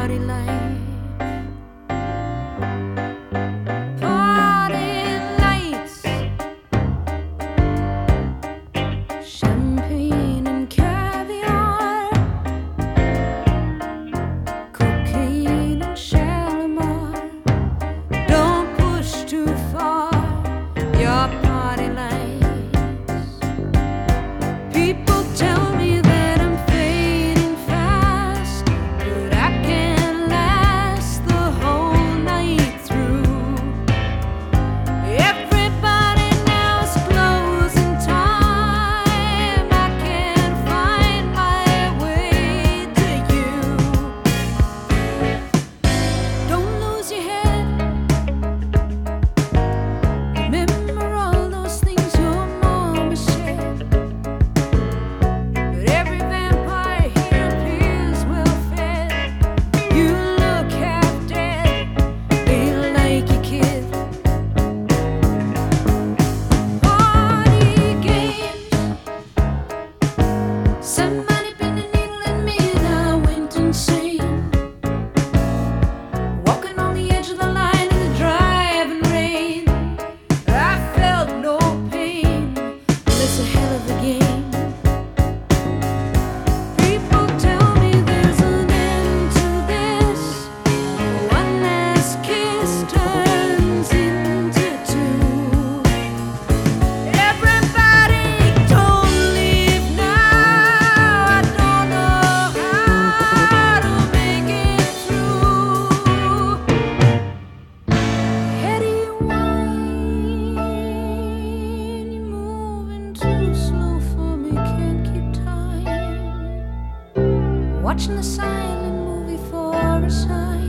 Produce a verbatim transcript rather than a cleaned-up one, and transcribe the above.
party life. Party lights, champagne and caviar, cocaine and Shalimar. Don't push too far your party lights. People tell me that I'm fading fast, but I can last the whole night through. Everybody now is closing time. I can't find my way to you. Don't lose your head. Remember all those things your mama said. But every vampire here appears well fed. You look half dead, feel like a kid. Party games. Somebody pinned a needle in me and I went insane. Walking on the edge of the line in the driving rain. I felt no pain. It's a hell of a game. People tell me there's an end to this. One last kiss turns into two. Everybody don't leave now. I don't know how to make it through. Heady wine, you're moving too slow for me, can't keep time. Watching the silent movie for a sign.